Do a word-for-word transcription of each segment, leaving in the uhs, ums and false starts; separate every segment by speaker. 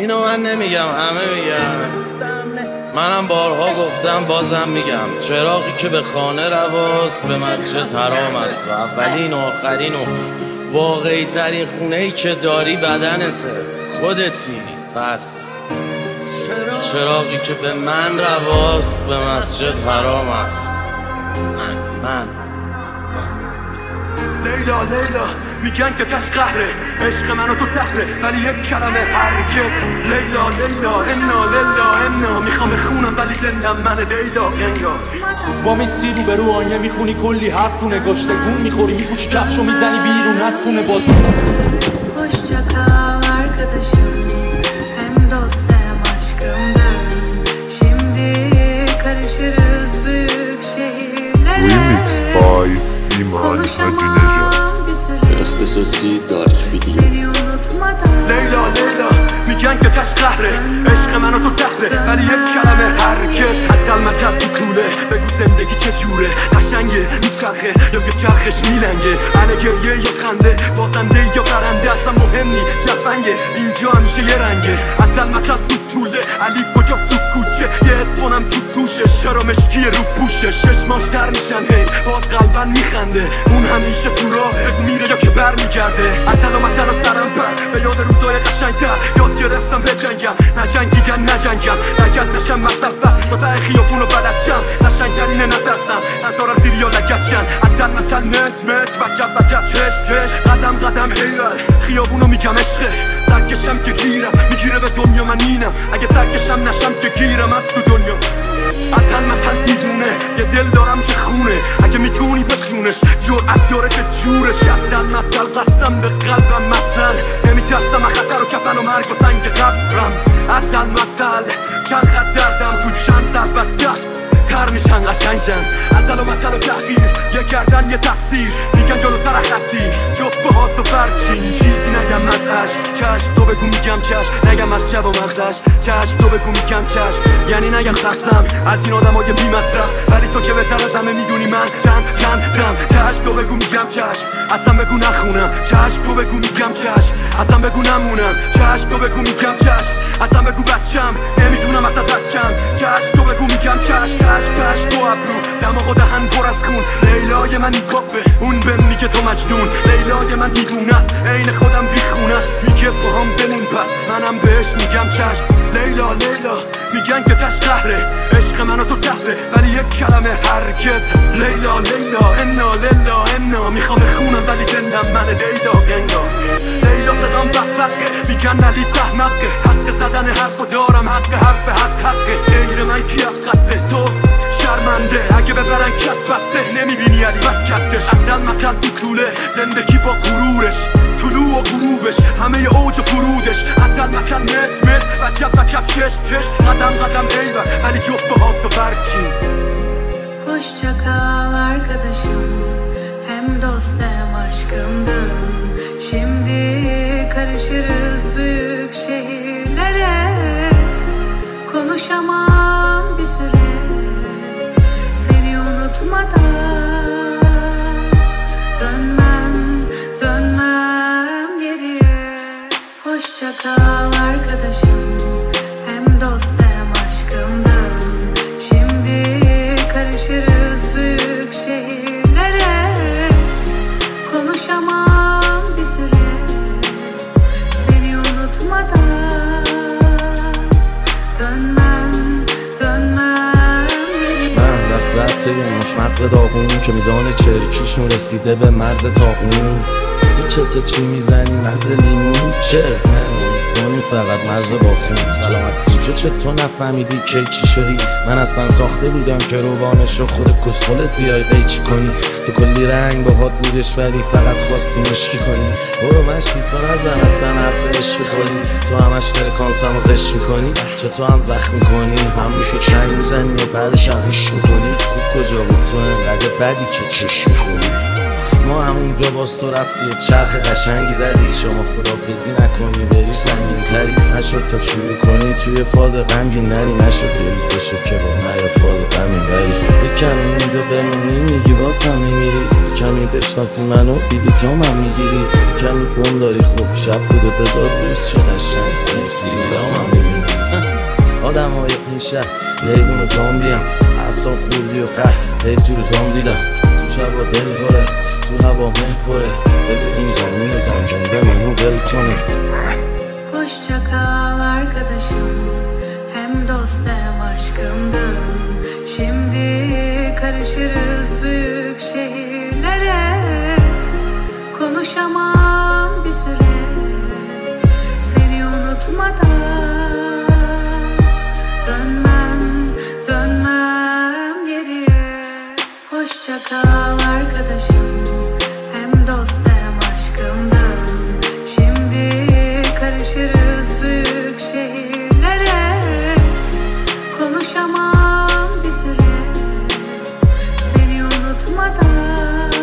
Speaker 1: اینو من نمیگم، همه میگم. منم بارها گفتم بازم میگم، چراغی که به خانه رواست به مسجد حرام است و اولین و آخرین و واقعی ترین خونه‌ای که داری بدنته، خودتی. پس چراغی که به من رواست به مسجد حرام است. من من
Speaker 2: لیلا لیلا میگن که کش قهره، عشق من و تو سهره ولی یک کلمه هرگز. لیلا لیلا انا لیلا انا میخوام بخونم ولی زندم من لیلا گنگا. با میسی رو به رو آینه میخونی کلی حرف تو نگاشته گون میخوری میپوشی کفشو میزنی بیرون از خونه باز.
Speaker 3: Hoşça kal arkadaşım, hem dost hem aşkımdın. Şimdi karışırız büyük şehirlere.
Speaker 4: Remix by İman Hacı Necat.
Speaker 5: اختصاصی دارک ویدیو.
Speaker 2: لیلا لیلا میگن که کش قهره، عشق من و تو سهره ولی یک کلمه هرگز. حتی المثل تو طوله، بگو زندگی چه جوره، قشنگه میچرخه یا که چرخش میلنگه، اهل گریه یا خنده، بازنده یا برنده اصلا مهم نی، جفنگه اینجا همیشه یه رنگه. حتی المثل تو طوله، علی کجاست تو کوچه، یه هدفونم تو گوشش، چرا مشکی رو پوشش، چشماش در میشن هی باز قلبن میخنده، اون همیشه تو راه، بگو میره یا که بر میگرده. اطلا مثلا سرم پر به یاد روزای قشنگتر، یاد گرفتم بجنگم، نجنگیگم نجنگم، نگد نشم مصبر تا ته خیابونو بلد شم، قشنگترینه نترسم نذارم زیر یا لگت شن. اطل مثل مت مت وجب وجب چش چش، قدم قدم هیبر خیابونو میگم عشقه، سرکشم که گیرم میگیره به دنیا من اینم، اگه سرکشم نشم که گیرم از تو دنیا. اطل مثل دیدونه یه دل دارم که خونه، اگه میتونی بشونش جرأت داره که جورش. اطل مثل قسم به قلبم مثلا نمیترسم خطر و کفن و مرگ و سنگ قبرم. اطل مثل چند خط دردم تو چند ضربت ده تر میشن قشنگشن. اطل و مثل و تحقیر یه کردن یه تقصیر، میگن جلو سر خطی جفت به هات و برچین، چیزی نگم از عشق چشم تو بگو میگم چشم، نگم از شب و مغزش چشم تو بگو میگم چشم، یعنی نگم خستم از این آدم های بی مصرف، ولی تو که بهتر از همه میدونی من چند چند دم. چشم تو بگو میگم چشم، اصلا بگو نخونم، چشم تو بگو میگم چشم، اصلا بگو نمونم، چشم تو بگو میگم چشم، اصلا بگو بچم نمیتونم اصلا بچم، چشم تو بگو میگم چشم، چشم چشم تو ابرو دماغ و دهن پر از خون. لیلای من این پاپه اون بهم میگه تو مجنون، لیلای من دیوونه است عین خودم بیخونه است، میگه با هم بمون پس منم بهش میگم چشم. لیلا لیلا میگن که کش قهره، عشق من و تو سهره ولی یک کلمه هرگز. لیلا لیلا انا لیلا انا میخوام بخونم ولی زندم من لیلا گنگا. لیلا صدام بقبقه میگن علی تحمقه، حق زدن حرفو دارم، حق حرف حق حقه، غیر من کی حقته تو شرمنده، اگه ببرن کت بسته نمیبینی علی بس کتش. اطل مثل تو طوله زندگی با غرورش، طلوع و غروبش همه اوج و فرودش. اطل مثل مت مت وجب وجب چش چش، قدم قدم ایور ولی جفت به هات و برچین.
Speaker 3: Hoşça kal arkadaşım, hem dost hem aşkımdın. Şimdi karışırız büyük şehirlere. Konuşamam bir süre seni unutmadan. Dönmem, dönmem geriye. Hoşça kal arkadaşım, hem dost hem aşkımdın. Şimdi karışırız büyük şehirlere. Konuşamam bir süre seni unutmadan. Dönmem, dönmem geriye.
Speaker 1: من وسط یه مشمق داغون که میزان چرکیشون رسیده به مرز طاعون. تو چته چی میزنی مزه لیمون چرت نمونی فقط مزه با خون سلامتی. تو چطور نفهمیدی که چی شدی؟ من اصلا ساخته بودم که روانشو خود کسخلت بیای قیچی کنی. تو کلی رنگ باهات بودش ولی فقط خواستی مشکی کنی. برو مشتی تو نزن اصلا حرف عشق میخوری، تو همش فرکانسم و زشت میکنی، چطور هم زخم میکنی، هم روشو چنگ میزنی و بعدش هم عشق میکنی. خوب کجا بود تو انقدر بدی که چشم میخوری؟ اما همونجا باز تو رفتی چرخ قشنگی زدی. شما خدافزی نکنی بری سنگین تری نشد تا شروع کنی توی فاز غمگین نری. نشد دلت بشو که با نیا فاز غمین بری. یکمی اینجا بمونی میگی واسم میمیری، یکمی بشناسی منو بیبی تا من میگیری. یکمی فون داری خوب شب بوده بذار روز چه قشنگ سیب سیگرام هم میبینی. آدم های این شهر لیگون و زامبیم، اعصاب خوردی و قهر هی تو روزام دیدم. تو شبا دل پره تو هوا مه پره، بگو این زمین زنجان به منو ول کنه.
Speaker 3: Hoşça kal arkadaşım, hem dost hem aşkımdın. Şimdi karışırız büyük şehirlere. Konuşamam bir süre seni unutmadan. Dönmem, dönmem geriye. Hoşça kal arkadaşım, hem dost hem aşkımdın. Şimdi karışırız büyük şehirlere. Konuşamam bir süre seni unutmadan.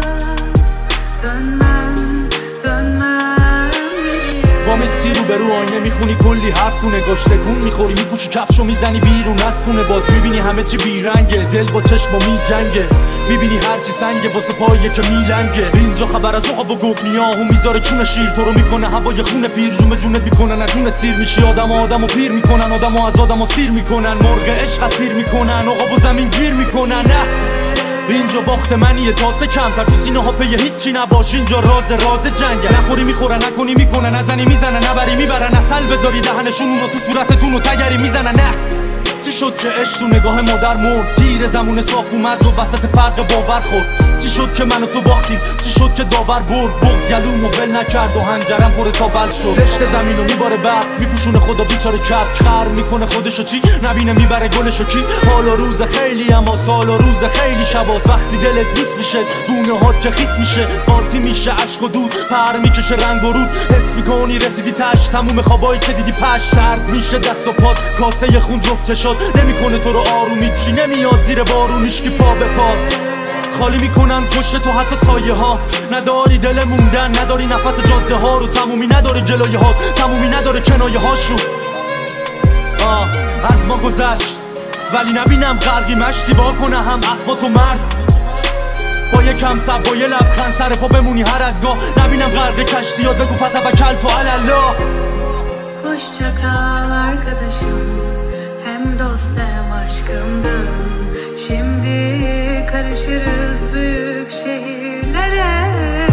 Speaker 3: Dönmem, dönmem geriye.
Speaker 2: با مسی رو به رو آینه میخونی کلی حرف تو نگاش تکون میخوری میپوشی کفشو میزنی بیرون از خونه باز میبینی همه چی بیرنگه دل با چشم و میجنگه میبینی هرچی سنگه واسه پاییه که میلنگه اینجا خبر از عقاب و گوگنیاهو میذاره چون شیر تو رو میکنه هوای خون پیر جون به جونت میکنن از جونت سیر میشی آدم آدمو پیر میکنن آدمو از آدمو سیر میکنن مرغ عشق از پیر میکنن عقاب و زمین گیر میکنن نه اینجا باخت منیه تاسه کمتر تو سینه ها پیه هیچی نباش اینجا راز راز جنگه نخوری میخورن نکنی میکنن نزنی میزنن نبری میبرن اصل بذاری دهنشون اونو تو صورتتون و تگری میزنن نه چی شد که عشق تو نگاه مادر مرد تیر زمون صاف اومد و وسط فرق باور خورد چی شد که من و تو باختیم چی شد که داور برد بغض گلوم و ول نکرد و هنجرم پر تا بل شد رشته زمینو میباره برق میپوشونه خدا بیچاره کپ خر میکنه خودشو چی نبینه میبره گلشو کی حالا روز خیلی اما سال و روز خیلی شباس وقتی دلت نیست میشه دونه ها که خیس میشه قاطی میشه عشق و دود پر میکشه رنگ و رود حس میکنی رسیدی تاش تموم خوابایی که دیدی پش سرد میشه دست و پات کاسه خون جفت شد نمیکنه تو رو آرومی چی نمیاد زیر بارونیش که پا به پا خالی میکنن پشت تو حتی سایه ها نداری دل موندن نداری نفس جاده ها رو تمومی نداره جلوی ها تمومی نداره کنایه هاشو آه از ما گذشت ولی نبینم غرقی مشتی با کنه هم اخما تو مرد با یه کم سب با یه لبخند سر پا بمونی هر از گاه نبینم غرق کشتی یاد بگو فتوکل تو الله
Speaker 3: Hoşça kal arkadaşım, hem dost hem aşkımdın. Şimdi karışırız büyük şehirlere.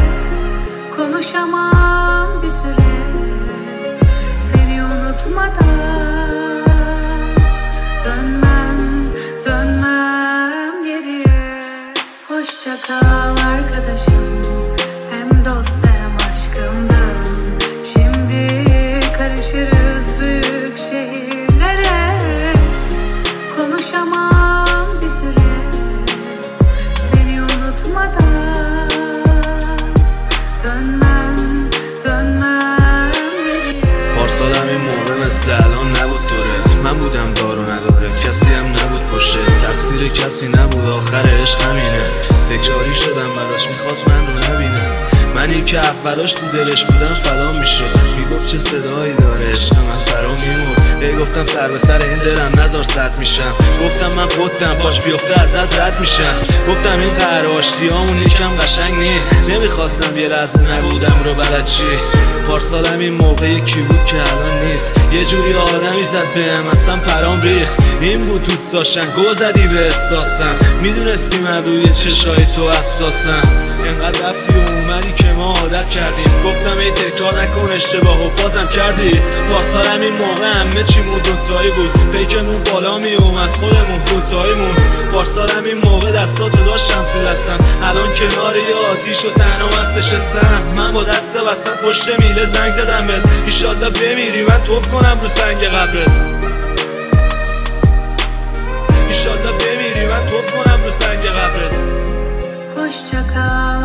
Speaker 3: Konuşamam bir süre seni unutmadan. Dönmem, dönmem geriye. Hoşça kal arkadaşım, hem dost hem aşkımdın. Şimdi karışırız büyük şehirlere. Konuşamam bir süre seni unutmadan. Dönmem, dönmem geriye.
Speaker 6: پارسالم این موقع مثل الان نبود دورت من بودم دارو نداره کسی هم نبود پشت تقصیر کسی نبود آخر عشق همینه تکراری شدم براش میخواست من رو نبینه منی که اولاش تو دلش بودم فدا میشد میگفت چه صدایی داره عشق من فرا میمون ای گفتم سر به سر این دلم نزار سد میشم گفتم من خودم پاش بیفته ازت رد میشم گفتم این قهر آشتیامون یکم قشنگ نی نمیخواستم یه لحظه نبودم رو بلد چی پارسالم این موقع یکی بود که الان نیست یه جوری آدمی زد بهم اصلا پرام ریخت این بود دوست داشتن گو زدی به احساسم میدونستی من روی چشای تو حساسم انقدر رفتی و اومدی که ما عادت کردیم گفتم ای تکرار نکن اشتباه و بازم کردی پاسارم این موقع همه چیمون دوتایی بود پیکمون بالا می اومد خودمون دوتایی مون پارسالم این موقع دستاتو داشتم تو دستم الان کنار یه آتیش و تنها از نشستم من با دست بستم پشت میله زنگ زدم بهت ایشالله بمیری من توف کنم رو سنگ قبرت ایشالله بمیری من توف کنم رو سنگ قبرت
Speaker 3: Hoşça kal